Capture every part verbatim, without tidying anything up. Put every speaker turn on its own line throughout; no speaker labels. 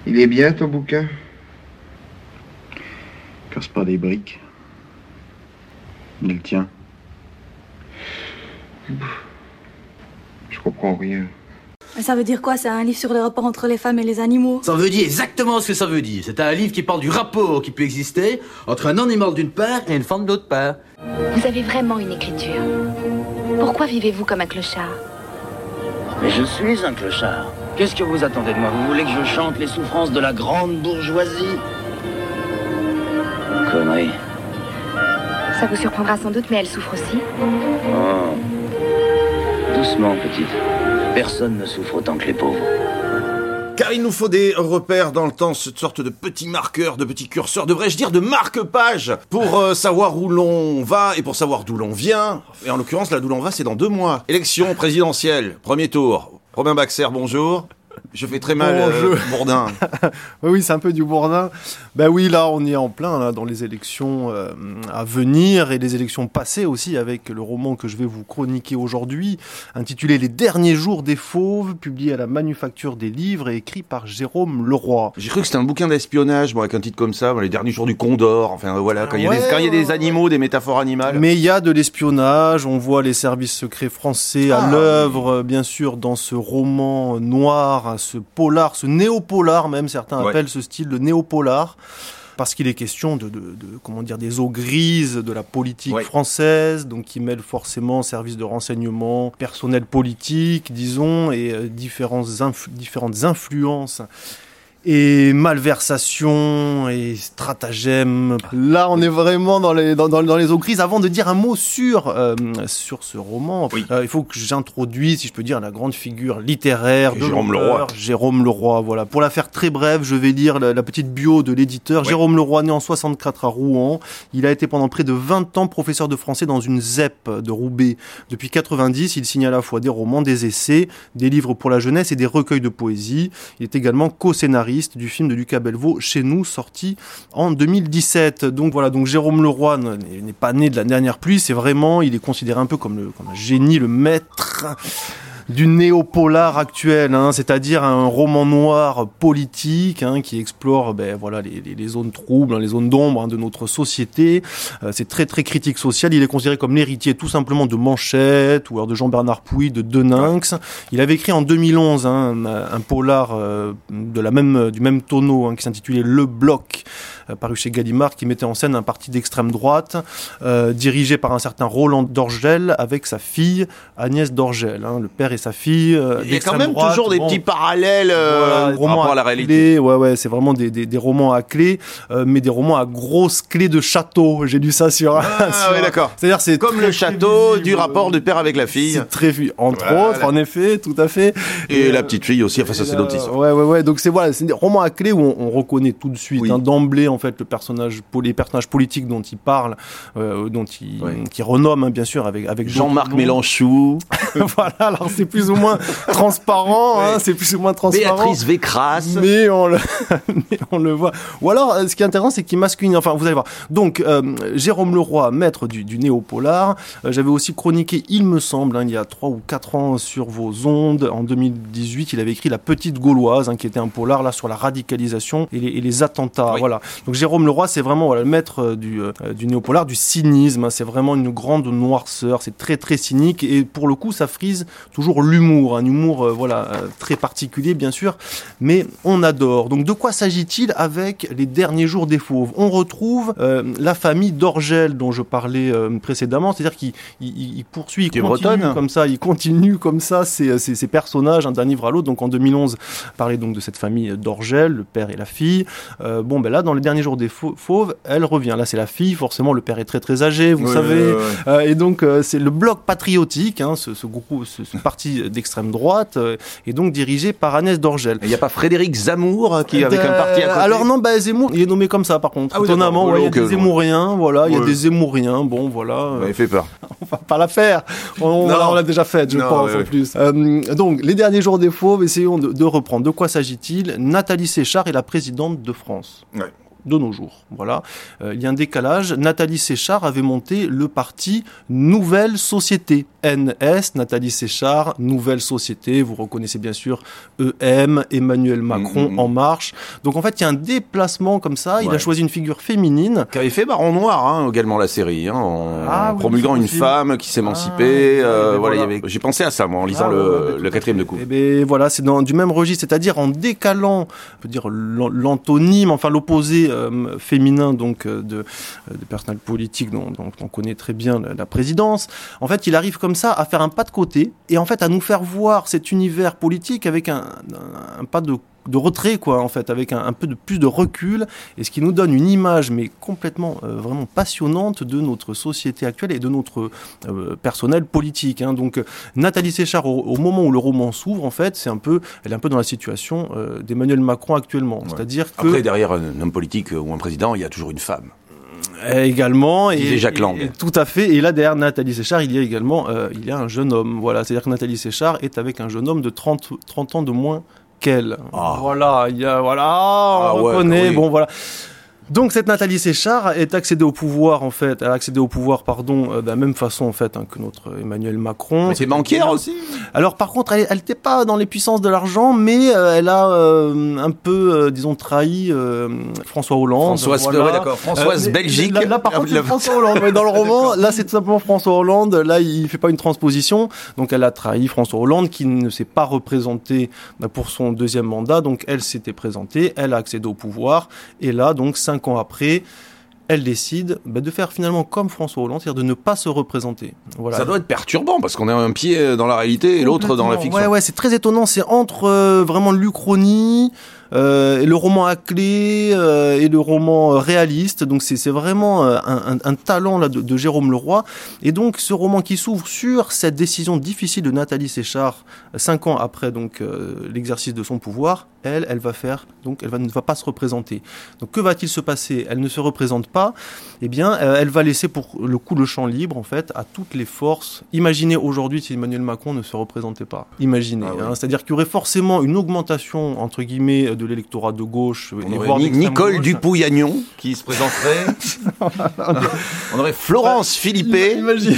Il est bien, ton bouquin?
Casse pas des briques. Il le tient.
Je comprends rien.
Mais ça veut dire quoi? C'est un livre sur les rapports entre les femmes et les animaux?
Ça veut dire exactement ce que ça veut dire. C'est un livre qui parle du rapport qui peut exister entre un animal d'une part et une femme d'autre part.
Vous avez vraiment une écriture. Pourquoi vivez-vous comme un clochard?
Mais je suis un clochard. Qu'est-ce que vous attendez de moi? Vous voulez que je chante les souffrances de la grande bourgeoisie? Connerie.
Ça vous surprendra sans doute, mais elle souffre aussi.
Oh. Doucement, petite. Personne ne souffre autant que les pauvres.
Car il nous faut des repères dans le temps, cette sorte de petits marqueurs, de petits curseurs, devrais-je dire de marque-pages, pour euh, savoir où l'on va et pour savoir d'où l'on vient. Et en l'occurrence, là d'où l'on va, c'est dans deux mois. Élection présidentielle, premier tour. Robin Baxer, bonjour. Je fais très mal
Bonjour.
euh, Bourdin.
Oui, c'est un peu du Bourdin. Ben oui, là, on est en plein là, dans les élections euh, à venir et les élections passées aussi, avec le roman que je vais vous chroniquer aujourd'hui, intitulé « Les derniers jours des fauves », publié à la Manufacture des livres et écrit par Jérôme Leroy.
J'ai cru que c'était un bouquin d'espionnage, bon, avec un titre comme ça, les derniers jours du Condor, enfin euh, voilà, quand il y,
Ouais,
a des- quand il y a des animaux, des métaphores animales.
Mais il y a de l'espionnage, on voit les services secrets français à
Ah,
l'œuvre, bien sûr, dans ce roman noir, ce polar, ce néo-polar même, certains
Ouais.
appellent ce style de néo-polar. Parce qu'il est question de, de, de, comment dire, des eaux grises de la politique
Ouais.
française, donc qui mêle forcément services de renseignement, personnel politique, disons, et euh, différentes, influ- différentes influences et malversations et stratagèmes. Là, on est vraiment dans les, dans, dans, dans les eaux grises. Avant de dire un mot sur, euh, sur ce roman,
Oui.
euh, il faut que j'introduise, si je peux dire, la grande figure littéraire de
Jérôme
l'auteur,
Leroy.
Jérôme Leroy, voilà. Pour la faire très brève, je vais lire la, la petite bio de l'éditeur.
Ouais.
Jérôme Leroy, né en soixante-quatre à Rouen. Il a été pendant près de vingt ans professeur de français dans une Z E P de Roubaix. Depuis quatre-vingt-dix, il signe à la fois des romans, des essais, des livres pour la jeunesse et des recueils de poésie. Il est également co-scénariste du film de Lucas Bellevaux, Chez nous, sorti en deux mille dix-sept. Donc voilà, donc Jérôme Leroy n'est n'est pas né de la dernière pluie, c'est vraiment, il est considéré un peu comme le, comme un génie, le maître du néo-polar actuel, hein, c'est-à-dire un roman noir politique, hein, qui explore ben, voilà, les, les, les zones troubles, hein, les zones d'ombre, hein, de notre société. Euh, c'est très très critique social. Il est considéré comme l'héritier tout simplement de Manchette, ou alors de Jean-Bernard Pouy, de Deninx. Il avait écrit en deux mille onze hein, un, un polar euh, de la même, du même tonneau, hein, qui s'intitulait Le Bloc, euh, paru chez Gallimard, qui mettait en scène un parti d'extrême droite, euh, dirigé par un certain Roland Dorgel, avec sa fille Agnès Dorgel, hein, le père et sa fille. Euh,
Il y a quand
d'extrême
même
droite.
toujours des
Bon,
petits parallèles euh,
voilà,
par
romans
rapport à la
clés,
réalité.
ouais, ouais, c'est vraiment des, des, des romans à clés, euh, mais des romans à grosses clés de château. J'ai lu ça sur.
Ah
sur-
oui, d'accord.
C'est-à-dire, c'est
Comme
très,
le
très
château
visible.
du rapport du père avec la fille.
C'est très vu, entre
Voilà.
autres, en effet, tout à fait.
Et
euh,
la petite fille aussi, enfin ça c'est
et
d'autres
là,
histoires.
Ouais, ouais, ouais. Donc c'est voilà, c'est des romans à clé où on, on reconnaît tout de suite,
Oui.
hein, d'emblée en fait le personnage, les personnages politiques dont il parle, euh, dont il,
Ouais.
qui renomme hein, bien sûr avec avec
Jean-Marc
d'autres noms.
Mélenchon,
Voilà, alors c'est plus ou moins transparent, hein, c'est plus ou moins transparent.
Béatrice Vécrasse.
Mais on, le mais on le voit. Ou alors, euh, ce qui est intéressant, c'est qu'il masculine. Enfin, vous allez voir. Donc, euh, Jérôme Leroy, maître du, du néo-polar. Euh, j'avais aussi chroniqué, il me semble, hein, il y a trois ou quatre ans sur vos ondes. En deux mille dix-huit, il avait écrit La Petite Gauloise, hein, qui était un polar là sur la radicalisation et les, et les attentats.
Oui.
Voilà. Donc, Jérôme Leroy, c'est vraiment voilà, le maître euh, du, euh, du néo-polar, du cynisme. Hein, c'est vraiment une grande noirceur. C'est très très cynique et pour le coup, ça frise toujours l'humour, un humour euh, voilà euh, très particulier bien sûr, mais on adore. Donc de quoi s'agit-il avec Les Derniers Jours des Fauves? On retrouve euh, la famille Dorgel dont je parlais euh, précédemment, c'est-à-dire qu'il il, il poursuit, il
Qui est
continue
bretonne.
comme ça, il continue comme ça ces, ces, ces personnages hein, d'un livre à l'autre. Donc en deux mille onze, parlait donc de cette famille Dorgel, le père et la fille. Euh, bon ben là dans Les Derniers Jours des Fau- Fauves, elle revient. Là c'est la fille, forcément le père est très très âgé, vous
Ouais,
savez.
ouais, ouais.
Euh, et donc euh, c'est le bloc patriotique, hein, ce, ce groupe, ce, ce parti d'extrême droite, euh, est donc dirigé par Agnès Dorgel.
Il n'y a pas Frédéric Zammour hein, qui avec
Euh,
un parti à côté.
Alors non, bah Zemmour, il est nommé comme ça par contre.
Ah oui,
Étonnamment,
d'accord.
ouais, il y a
Ok,
des
ouais.
Zémouriens, voilà, il y a
Ouais.
des Zémouriens, bon voilà. euh,
Ouais, il fait peur.
on va pas la faire. On, voilà, on l'a déjà faite, je
Non,
pense,
ouais,
en
ouais.
plus. Euh, donc, Les Derniers Jours des Fauves, essayons de, de reprendre. De quoi s'agit-il? Nathalie Séchard est la présidente de France.
Ouais.
De nos jours, voilà. Euh, il y a un décalage. Nathalie Séchard avait monté le parti Nouvelle Société, N S, Nathalie Séchard, Nouvelle Société, vous reconnaissez bien sûr E M, Emmanuel Macron, mmh, En Marche. Donc en fait, il y a un déplacement comme ça, il ouais. a choisi une figure féminine.
Qui avait fait Baron Noir, hein, également la série, hein, en
ah, oui,
promulguant une
film.
femme qui s'émancipait. Ah, euh, voilà,
voilà.
Y avait... J'ai pensé à ça, moi, en lisant
ah,
le,
ouais,
le quatrième de coupe.
Et ben voilà, c'est dans, du même registre, c'est-à-dire en décalant, on peut dire l'antonyme, enfin l'opposé euh, féminin donc euh, de, de personnel politique dont, dont on connaît très bien la, la présidence. En fait, il arrive comme ça à faire un pas de côté et en fait à nous faire voir cet univers politique avec un, un, un pas de de retrait, quoi, en fait, avec un, un peu de plus de recul, et ce qui nous donne une image, mais complètement, euh, vraiment passionnante de notre société actuelle et de notre euh, personnel politique. Hein. Donc, Nathalie Séchard, au, au moment où le roman s'ouvre, en fait, c'est un peu, elle est un peu dans la situation euh, d'Emmanuel Macron actuellement. Ouais. C'est-à-dire que...
Après, derrière un homme politique ou un président, il y a toujours une femme.
Également, et,
Jacques Lang.
Et, et, tout à fait. Et là, derrière Nathalie Séchard, il y a également, euh, il y a un jeune homme. Voilà, c'est-à-dire que Nathalie Séchard est avec un jeune homme de trente, trente ans de moins qu'elle.
Oh.
Voilà, il y a, voilà, on
ah,
reconnaît,
ouais, oui.
bon, voilà. Donc cette Nathalie Séchard est accédée au pouvoir en fait, elle a accédé au pouvoir pardon euh, de la même façon en fait hein, que notre Emmanuel Macron.
Mais c'est banquière aussi.
Alors par contre elle elle n'était pas dans les puissances de l'argent, mais euh, elle a euh, un peu euh, disons trahi euh, François Hollande.
Françoise,
voilà.
ouais, d'accord. Françoise euh, Belgique.
Là, là par contre c'est François Hollande. Mais dans le roman là c'est tout simplement François Hollande. Là il fait pas une transposition. Donc elle a trahi François Hollande qui ne s'est pas représenté pour son deuxième mandat. Donc elle s'était présentée, elle a accédé au pouvoir et là donc cinq ans après. Elle décide bah, de faire finalement comme François Hollande, c'est-à-dire de ne pas se représenter. Voilà.
Ça doit être perturbant parce qu'on a un pied dans la réalité et l'autre dans la fiction.
Ouais, ouais, c'est très étonnant. C'est entre euh, vraiment l'Uchronie, euh, et le roman à clé euh, et le roman euh, réaliste. Donc c'est, c'est vraiment euh, un, un, un talent là de, de Jérôme Leroy. Et donc ce roman qui s'ouvre sur cette décision difficile de Nathalie Séchard, euh, cinq ans après donc euh, l'exercice de son pouvoir, elle, elle va faire donc elle va, ne va pas se représenter. Donc que va-t-il se passer ? Elle ne se représente pas. Eh bien, euh, elle va laisser pour le coup le champ libre en fait à toutes les forces. Imaginez aujourd'hui si Emmanuel Macron ne se représentait pas. Imaginez, ah, oui. hein, c'est-à-dire qu'il y aurait forcément une augmentation entre guillemets de l'électorat de gauche.
On et aurait Nicole Dupouy-Agnon qui se présenterait. On aurait Florence Philippé.
Imaginez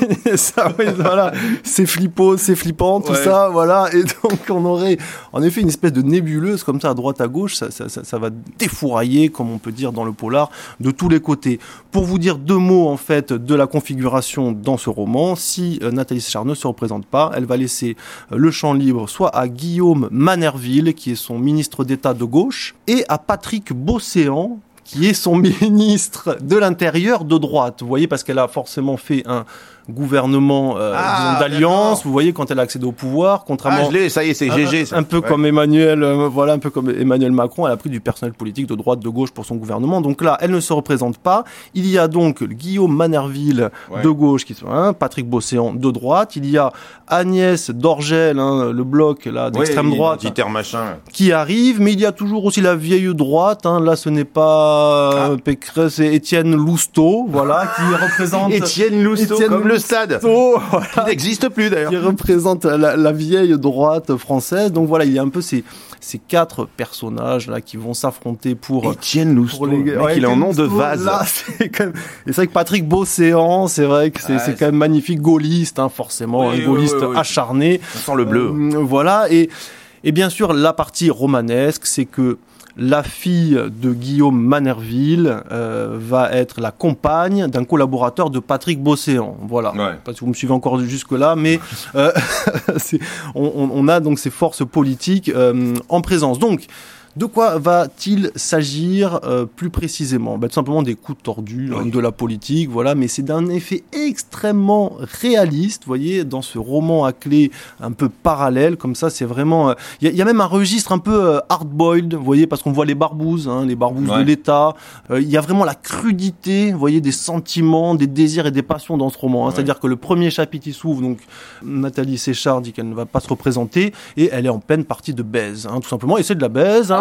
ça, oui, voilà. C'est flippant, c'est flippant, tout ouais. ça, voilà. Et donc on aurait en effet une espèce de nébuleuse comme ça à droite à gauche. Ça, ça, ça, ça va défourailler, comme on peut dire dans le polar, de tous les côtés. Pour vous dire deux mots en fait de la configuration dans ce roman, si euh, Nathalie Séchard ne se représente pas, elle va laisser euh, le champ libre soit à Guillaume Manerville, qui est son ministre d'État de gauche, et à Patrick Beauséant, qui est son ministre de l'Intérieur de droite. Vous voyez, parce qu'elle a forcément fait un gouvernement euh,
ah,
disons, d'alliance, vous voyez, quand elle a accédé au pouvoir, contrairement
ah, je l'ai, ça y est, c'est G G.
Un, un peu ouais. comme Emmanuel, euh, voilà, un peu comme Emmanuel Macron, elle a pris du personnel politique de droite, de gauche pour son gouvernement. Donc là, elle ne se représente pas. Il y a donc Guillaume Manerville ouais. de gauche, qui sont hein, Patrick Beauséant de droite. Il y a Agnès Dorgel, hein, le bloc là d'extrême
oui,
droite,
machin.
qui arrive. Mais il y a toujours aussi la vieille droite. Hein. Là, ce n'est pas ah. Pécresse, c'est Étienne Lousteau, voilà, qui représente
Étienne Lousteau,
Étienne
comme le stade,
Lousteau, voilà,
qui n'existe plus d'ailleurs,
qui représente la, la vieille droite française. Donc voilà, il y a un peu ces ces quatre personnages là qui vont s'affronter pour
Étienne Lousteau. Pour les... mec, ouais, il a un nom de vase.
Là, c'est quand même... Et c'est vrai que Patrick Beauséant, c'est vrai que c'est, ah, c'est, c'est quand même magnifique, gaulliste, hein, forcément, oui, un gaulliste oui, oui, oui. acharné.
On sent le bleu.
Euh, voilà, et et bien sûr la partie romanesque, c'est que la fille de Guillaume Manerville euh, va être la compagne d'un collaborateur de Patrick Beauséant. Voilà. Ouais. Parce que vous me suivez encore jusque-là, mais euh, c'est, on, on a donc ces forces politiques euh, en présence. Donc, de quoi va-t-il s'agir euh, plus précisément ? Ben, tout simplement des coups tordus oui. hein, de la politique, voilà, mais c'est d'un effet extrêmement réaliste, vous voyez, dans ce roman à clé un peu parallèle, comme ça, c'est vraiment... Il euh, y, y a même un registre un peu euh, hard-boiled, vous voyez, parce qu'on voit les barbouzes, hein, les barbouzes ouais. de l'État. Il euh, y a vraiment la crudité, vous voyez, des sentiments, des désirs et des passions dans ce roman. Hein, ouais. C'est-à-dire que le premier chapitre, il s'ouvre, donc Nathalie Séchard dit qu'elle ne va pas se représenter, et elle est en pleine partie de baise, hein, tout simplement, et c'est de la baise, hein.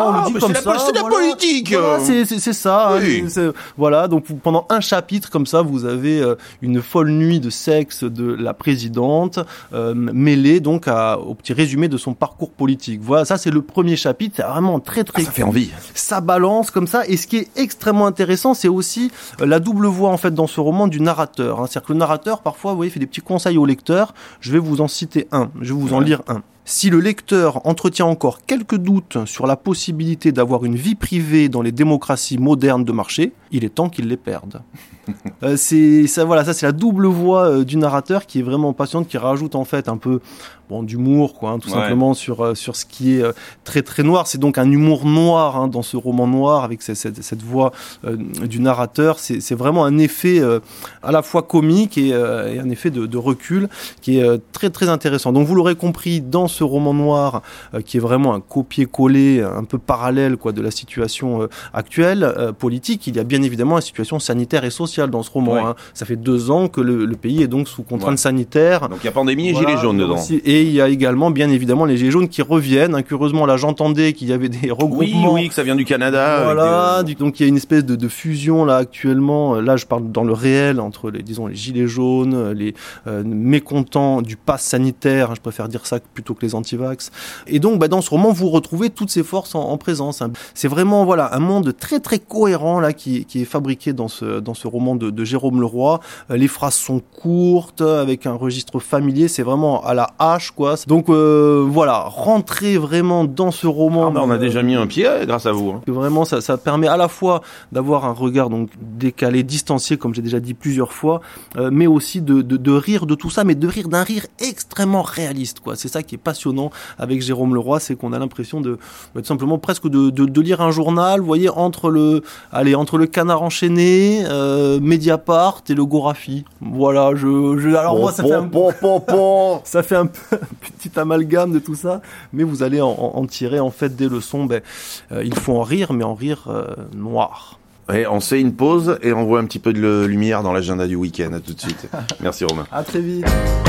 on
Ah,
le dit
mais
comme
c'est la
ça.
po- c'est de la
voilà.
politique.
Voilà, c'est, c'est, c'est ça. hein,
Oui.
c'est- voilà, donc vous- pendant un chapitre comme ça, vous avez euh, une folle nuit de sexe de la présidente, euh, mêlée donc à, au petit résumé de son parcours politique. Voilà, ça c'est le premier chapitre. C'est vraiment très très
Ah, ça fait envie.
ça balance comme ça. Et ce qui est extrêmement intéressant, c'est aussi euh, la double voix en fait dans ce roman du narrateur. Hein. C'est-à-dire que le narrateur, parfois, vous voyez, fait des petits conseils au lecteur. Je vais vous en citer un. Je vais vous en
Ouais.
lire un. Si le lecteur entretient encore quelques doutes sur la possibilité d'avoir une vie privée dans les démocraties modernes de marché, il est temps qu'il les perde. euh, c'est ça, voilà, ça c'est la double voix euh, du narrateur qui est vraiment passionnante, qui rajoute en fait un peu bon d'humour, quoi, hein, tout
Ouais.
simplement sur euh, sur ce qui est euh, très très noir. C'est donc un humour noir hein, dans ce roman noir avec cette cette, cette voix euh, du narrateur. C'est c'est vraiment un effet euh, à la fois comique et, euh, et un effet de, de recul qui est euh, très très intéressant. Donc vous l'aurez compris, dans ce roman noir euh, qui est vraiment un copier-coller un peu parallèle quoi de la situation euh, actuelle euh, politique, il y a bien évidemment la situation sanitaire et sociale dans ce roman.
Ouais.
Hein. Ça fait deux ans que le, le pays est donc sous contrainte
Ouais.
sanitaire.
Donc il y a pandémie et
Voilà,
gilets jaunes dedans.
aussi. Et il y a également, bien évidemment, les gilets jaunes qui reviennent. Hein, curieusement, là, j'entendais qu'il y avait des
Oui,
regroupements.
oui, que ça vient du Canada. avec
Voilà,
des-
du- donc il y a une espèce de, de fusion là actuellement. Là, je parle dans le réel entre les, disons, les gilets jaunes, les euh, mécontents du pass sanitaire. hein, je préfère dire ça plutôt que les antivax. Et donc, bah, dans ce roman, vous retrouvez toutes ces forces en, en présence. hein. C'est vraiment voilà un monde très très cohérent là qui, qui est fabriqué dans ce dans ce roman de, de Jérôme Leroy. Euh, les phrases sont courtes, avec un registre familier. C'est vraiment à la hache quoi. Donc euh, voilà, rentrer vraiment dans ce roman.
Ah, bah, on a
euh,
déjà mis un pied euh, grâce à vous. hein.
que vraiment ça, ça permet à la fois d'avoir un regard donc décalé, distancié comme j'ai déjà dit plusieurs fois, euh, mais aussi de, de, de rire de tout ça, mais de rire d'un rire extrêmement réaliste quoi. C'est ça qui est passionnant avec Jérôme Leroy, c'est qu'on a l'impression de bah, tout simplement presque de, de, de lire un journal, vous voyez, entre le allez entre le Canard enchaîné, euh, Mediapart et le Gorafi. Voilà, je, je alors moi ça fait un
Pom, pom, pom, pom.
ça fait un, peu, un petit amalgame de tout ça, mais vous allez en, en- en tirer en fait des leçons. Ben, euh, il faut en rire, mais en rire euh, noir.
Et on fait une pause et on voit un petit peu de le- lumière dans l'agenda du week-end. À tout de suite. Merci Romain.
À très vite.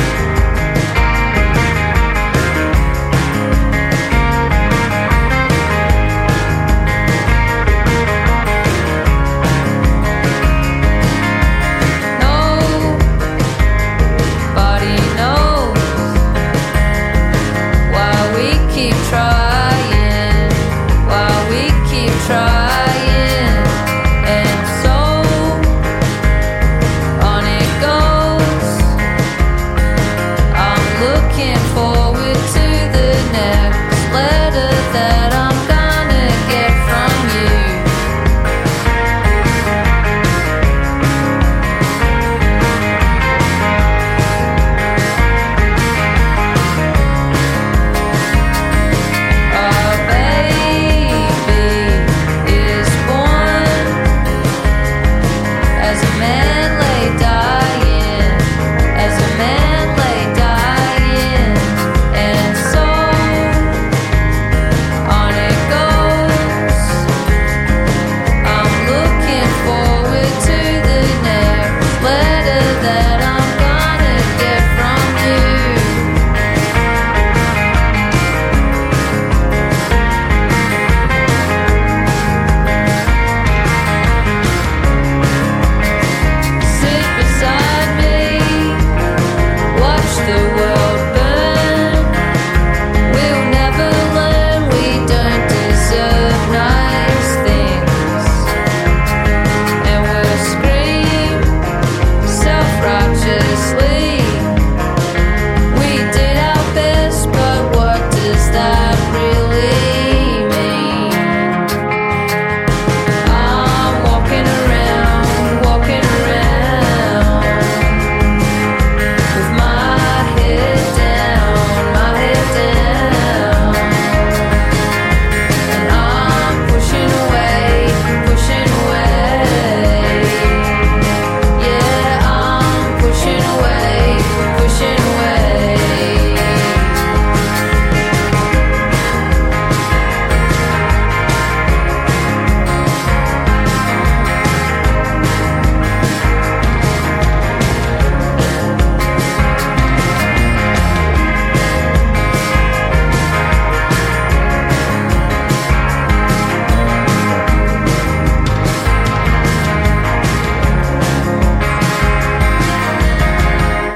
Nobody knows why we keep trying, why we keep trying, and so on it goes.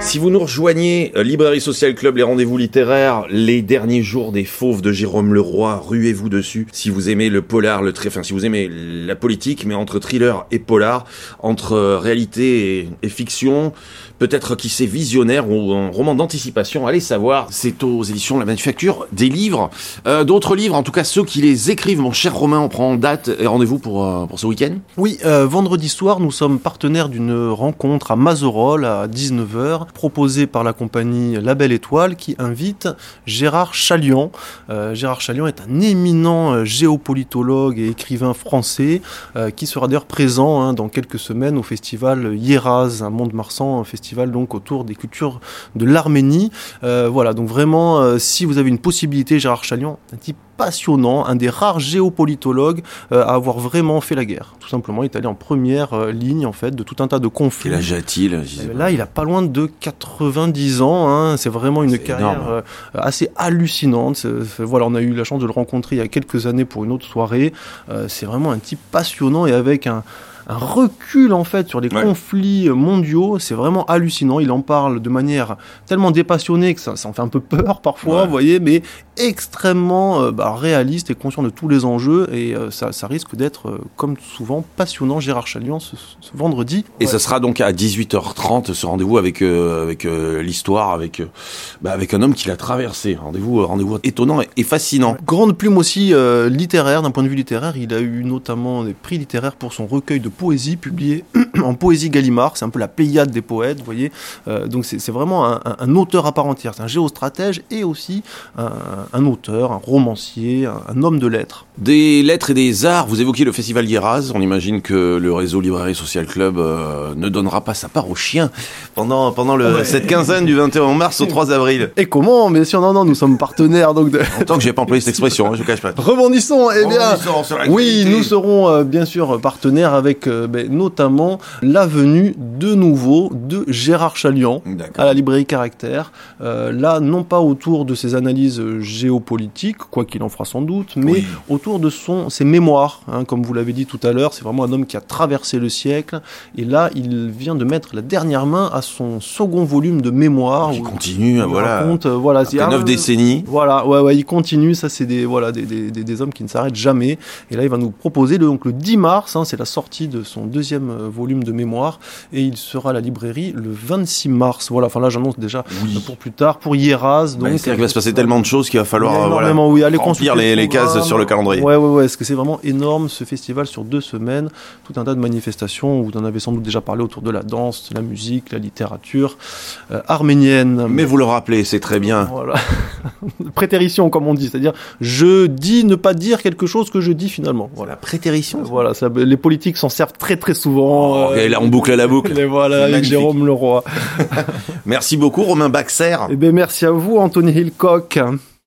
Si vous nous rejoignez, euh, Librairie Social Club, les rendez-vous littéraires, les derniers jours des Fauves de Jérôme Leroy, ruez-vous dessus. Si vous aimez le polar, le tri... enfin si vous aimez la politique, mais entre thriller et polar, entre euh, réalité et, et fiction, peut-être qui c'est visionnaire ou un roman d'anticipation, allez savoir. C'est aux éditions La Manufacture des livres, euh, d'autres livres, en tout cas ceux qui les écrivent. Mon cher Romain, on prend date et rendez-vous pour euh, pour ce week-end.
Oui, euh, vendredi soir, nous sommes partenaires d'une rencontre à Mazerolles à dix-neuf heures, proposée par la compagnie La Belle Étoile, qui invite Gérard Chalian. Euh, Gérard Chalian est un éminent euh, géopolitologue et écrivain français, euh, qui sera d'ailleurs présent hein, dans quelques semaines au festival Hieraz à Mont-de-Marsan, un festival donc autour des cultures de l'Arménie. Euh, voilà, donc vraiment, euh, si vous avez une possibilité, Gérard Chalian, un type passionnant, un des rares géopolitologues euh, à avoir vraiment fait la guerre. Tout simplement, il est allé en première euh, ligne en fait de tout un tas de conflits.
Quel âge a-t-il ?
Euh, Là, il a pas loin de quatre-vingt-dix ans. Hein. C'est vraiment une
C'est
carrière euh, assez hallucinante. C'est, c'est, voilà, on a eu la chance de le rencontrer il y a quelques années pour une autre soirée. Euh, c'est vraiment un type passionnant et avec un un recul en fait sur les
ouais.
conflits mondiaux, c'est vraiment hallucinant. Il en parle de manière tellement dépassionnée que ça, ça en fait un peu peur parfois,
ouais.
vous voyez, mais extrêmement euh, bah, réaliste et conscient de tous les enjeux, et euh, ça, ça risque d'être, euh, comme souvent, passionnant. Gérard Chalian ce, ce vendredi.
Et
ouais.
ça sera donc à dix-huit heures trente, ce rendez-vous avec euh, avec euh, l'histoire, avec euh, bah, avec un homme qui l'a traversé. Rendez-vous rendez-vous étonnant et, et fascinant.
Grande plume aussi euh, littéraire, d'un point de vue littéraire, il a eu notamment des prix littéraires pour son recueil de poésie publié en Poésie Gallimard. C'est un peu la Pléiade des poètes, vous voyez. Euh, donc c'est, c'est vraiment un, un, un auteur à part entière. C'est un géostratège et aussi un, un auteur, un romancier, un, un homme de lettres.
Des lettres et des arts, vous évoquiez le festival Hieraz. On imagine que le réseau Librairie Social Club euh, ne donnera pas sa part aux chiens pendant, pendant le, ouais. cette quinzaine du vingt et un mars au trois avril.
Et comment ? Bien sûr, non, non, nous sommes partenaires. Donc de...
Tant que j'ai pas employé cette expression, hein, je vous cache pas.
Rebondissons, eh bien,
Rebondissons
oui, nous serons euh, bien sûr partenaires avec euh, ben, notamment la venue de nouveau de Gérard Chalian à la librairie Caractère. Euh, là, non pas autour de ses analyses géopolitiques, quoi qu'il en fera sans doute, mais oui. autour de son, ses mémoires. Hein, comme vous l'avez dit tout à l'heure, c'est vraiment un homme qui a traversé le siècle. Et là, il vient de mettre la dernière main à son second volume de mémoires.
Il continue, voilà.
Raconte, voilà,
après neuf décennies.
Voilà, ouais, ouais, il continue. Ça, c'est des, voilà, des, des, des, des hommes qui ne s'arrêtent jamais. Et là, il va nous proposer le, donc le dix mars. Hein, c'est la sortie de son deuxième volume de mémoire, et il sera à la librairie le vingt-six mars. Voilà, enfin là j'annonce déjà oui. pour plus tard, pour Hieraz. Donc,
bah, c'est-à-dire qu'il va se passer tellement de choses qu'il va falloir
voilà,
oui,
aller
remplir les, les cases sur le calendrier.
Ouais, ouais, ouais, parce que c'est vraiment énorme ce festival sur deux semaines, tout un tas de manifestations, vous en avez sans doute déjà parlé autour de la danse, de la musique, la littérature euh, arménienne.
Mais vous le rappelez, c'est très bien.
Voilà. Prétérition, comme on dit, c'est-à-dire je dis ne pas dire quelque chose que je dis finalement. Voilà,
prétérition.
Voilà, ça, les politiques s'en servent très très souvent.
Oh, euh, et là, on boucle à la boucle.
Et voilà, avec Jérôme Leroy.
Merci beaucoup, Romain Baxer.
Eh bien, merci à vous, Anthony Hilcock.